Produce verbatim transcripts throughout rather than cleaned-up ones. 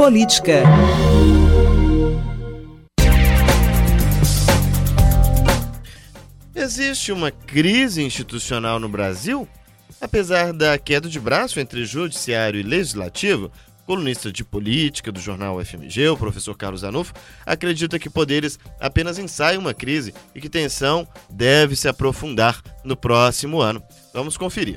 Política. Existe uma crise institucional no Brasil? Apesar da queda de braço entre judiciário e legislativo, o colunista de política do jornal F M G, o professor Carlos Zanuffo, acredita que poderes apenas ensaiam uma crise e que tensão deve se aprofundar no próximo ano. Vamos conferir.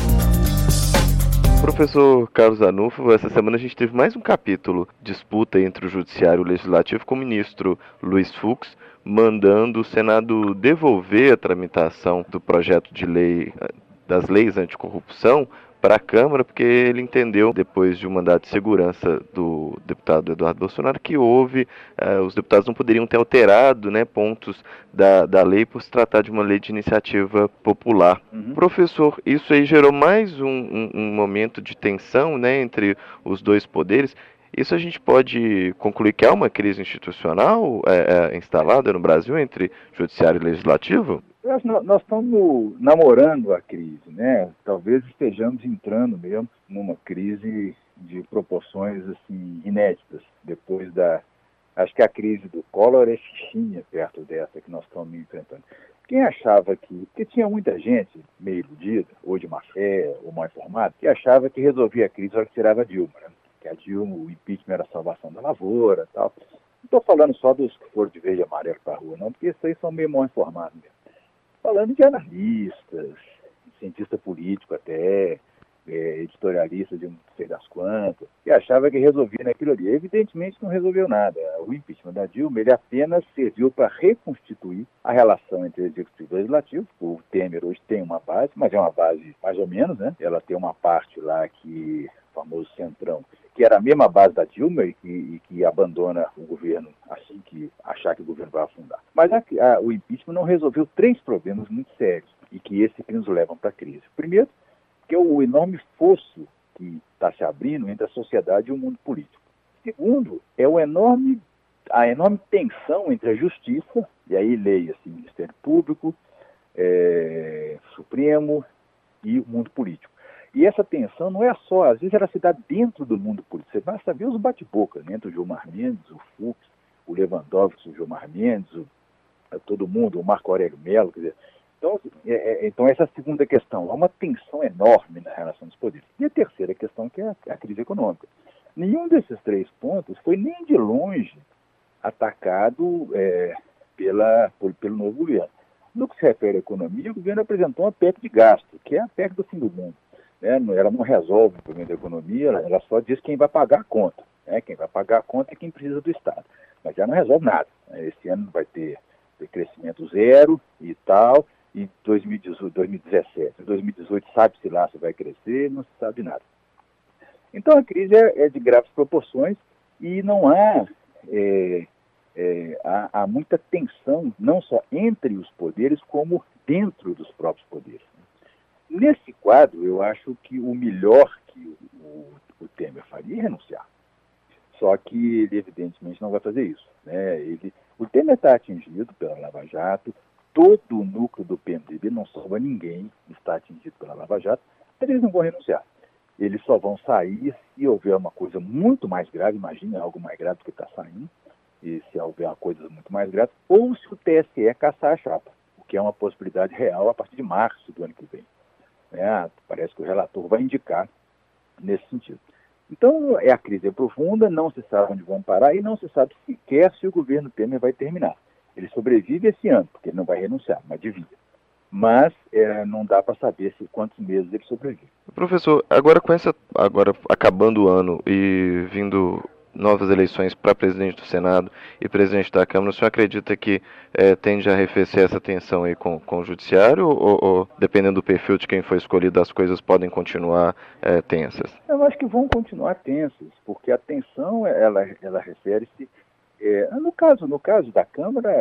Professor Carlos Zanuffo, essa semana a gente teve mais um capítulo, disputa entre o Judiciário e o Legislativo, com o ministro Luiz Fux mandando o Senado devolver a tramitação do projeto de lei, das leis anticorrupção, para a Câmara, porque ele entendeu, depois de um mandato de segurança do deputado Eduardo Bolsonaro, que houve, uh, os deputados não poderiam ter alterado, né, pontos da, da lei por se tratar de uma lei de iniciativa popular. Uhum. Professor, isso aí gerou mais um, um, um momento de tensão, né, entre os dois poderes. Isso a gente pode concluir que há uma crise institucional é, é, instalada no Brasil entre judiciário e legislativo? Nós estamos namorando a crise, né? Talvez estejamos entrando mesmo numa crise de proporções assim inéditas. Depois da, acho que a crise do Collor é fichinha perto dessa que nós estamos enfrentando. Quem achava que, porque tinha muita gente meio iludida, ou de má fé, ou mal informada, que achava que resolvia a crise só que tirava a Dilma, né? Que a Dilma, o impeachment era a salvação da lavoura, tal. Não estou falando só dos que foram de verde e amarelo para a rua, não, porque esses aí são meio mal informados mesmo. Falando de analistas, cientista político até, é, editorialista de não sei das quantas, que achava que resolvia naquilo ali. Evidentemente não resolveu nada. O impeachment da Dilma, ele apenas serviu para reconstituir a relação entre executivo e legislativo. O Temer hoje tem uma base, mas é uma base mais ou menos, né? Ela tem uma parte lá que, o famoso Centrão, que era a mesma base da Dilma e que, e que abandona o governo assim que achar que o governo vai afundar. Mas a, a, o impeachment não resolveu três problemas muito sérios e que esse que nos levam para a crise. Primeiro, que é o enorme fosso que está se abrindo entre a sociedade e o mundo político. Segundo, é o enorme, a enorme tensão entre a justiça, e aí leia-se Ministério Público, é, Supremo e o mundo político. E essa tensão não é só, às vezes ela se dá dentro do mundo político. Você basta ver os bate-boca, né? Entre o Gilmar Mendes, o Fux, o Lewandowski, o Gilmar Mendes, o, todo mundo, o Marco Aurélio Mello, quer dizer. Então, é, é, então essa é a segunda questão. Há uma tensão enorme na relação dos poderes. E a terceira questão, que é a, a crise econômica. Nenhum desses três pontos foi nem de longe atacado é, pela, por, pelo novo governo. No que se refere à economia, o governo apresentou uma P E C de gasto, que é a P E C do fim do mundo. Ela não resolve o problema da economia, ela só diz quem vai pagar a conta. Né? Quem vai pagar a conta é quem precisa do Estado. Mas ela não resolve nada. Esse ano vai ter, ter crescimento zero e tal, e dois mil e dezoito, dois mil e dezessete, dois mil e dezoito sabe-se lá se vai crescer, não se sabe nada. Então a crise é, é de graves proporções e não há, é, é, há, há muita tensão, não só entre os poderes, como dentro dos próprios poderes. Nesse quadro, eu acho que o melhor que o, o Temer faria é renunciar. Só que ele, evidentemente, não vai fazer isso. Né? Ele, o Temer está atingido pela Lava Jato, todo o núcleo do P M D B, não salva ninguém, está atingido pela Lava Jato, mas eles não vão renunciar. Eles só vão sair se houver uma coisa muito mais grave, imagine algo mais grave do que está saindo, e se houver uma coisa muito mais grave, ou se o T S E caçar a chapa, o que é uma possibilidade real a partir de março do ano que vem. É, parece que o relator vai indicar nesse sentido. Então, é a crise é profunda, não se sabe onde vão parar e não se sabe sequer se o governo Temer vai terminar. Ele sobrevive esse ano, porque ele não vai renunciar, mas devia. Mas é, não dá para saber se quantos meses ele sobrevive. Professor, agora com essa, agora acabando o ano e vindo novas eleições para presidente do Senado e presidente da Câmara, o senhor acredita que é, tende a arrefecer essa tensão aí com, com o Judiciário ou, ou, dependendo do perfil de quem foi escolhido, as coisas podem continuar é, tensas? Eu acho que vão continuar tensas, porque a tensão, ela, ela refere-se, é, no, caso, no caso da Câmara,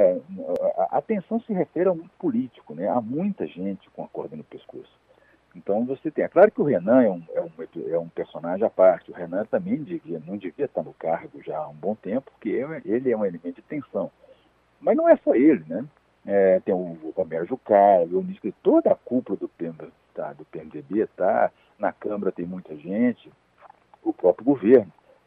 a, a tensão se refere ao mundo político, né? Há muita gente com a corda no pescoço. Então você tem, é claro que o Renan é um, é um, é um personagem à parte, o Renan também devia, não devia estar no cargo já há um bom tempo, porque ele é um elemento de tensão. Mas não é só ele, né? É, tem o Romero Jucá, o Unisco, toda a cúpula do, P M, tá, do P M D B está, na Câmara tem muita gente, o próprio governo.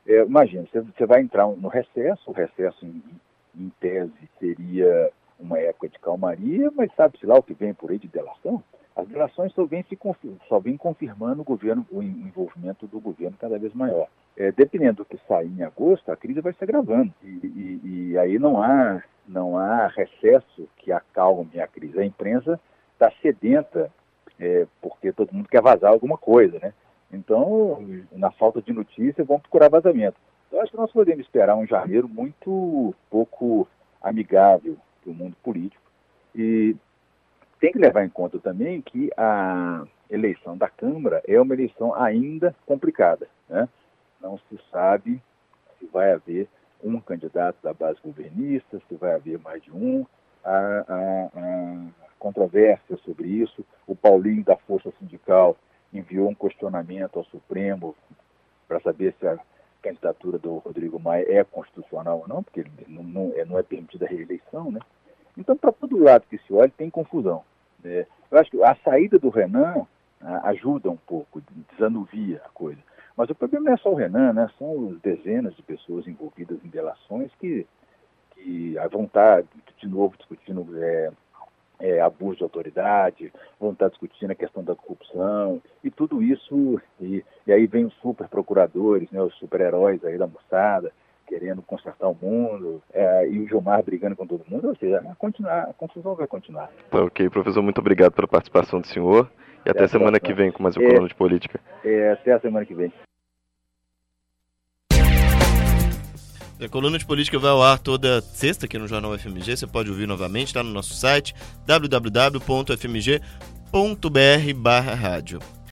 É, imagina, você, você vai entrar no recesso, o recesso em, em tese seria uma época de calmaria, mas sabe-se lá o que vem por aí de delação? As delações só vêm, se confir- só vêm confirmando o, governo, o envolvimento do governo cada vez maior. É, dependendo do que sair em agosto, a crise vai se agravando. E, e, e aí não há, não há recesso que acalme a crise. A imprensa está sedenta, é, porque todo mundo quer vazar alguma coisa, né? Então, na falta de notícia, vão procurar vazamento. Então, acho que nós podemos esperar um janeiro muito pouco amigável para o mundo político. E tem que levar em conta também que a eleição da Câmara é uma eleição ainda complicada, né? Não se sabe se vai haver um candidato da base governista, se vai haver mais de um. Há, há, há controvérsia sobre isso. O Paulinho, da Força Sindical, enviou um questionamento ao Supremo para saber se a candidatura do Rodrigo Maia é constitucional ou não, porque ele não, não, é, não é permitida a reeleição, né? Então, para todo lado que se olhe, tem confusão. É, eu acho que a saída do Renan a, ajuda um pouco, desanuvia a coisa. Mas o problema não é só o Renan, né? São as dezenas de pessoas envolvidas em delações que, que vão estar, de novo, discutindo é, é, abuso de autoridade, vão estar discutindo a questão da corrupção, e tudo isso, e, e aí vem os super procuradores, né, os super-heróis aí da moçada, querendo consertar o mundo, é, e o Gilmar brigando com todo mundo, ou seja, a, continuar, a confusão vai continuar. Tá ok, professor, muito obrigado pela participação do senhor, e até, até semana que vem com mais um é, Coluna de Política. É, até a semana que vem. A Coluna de Política vai ao ar toda sexta aqui no Jornal F M G, você pode ouvir novamente, está no nosso site w w w ponto f m g ponto b r barra rádio.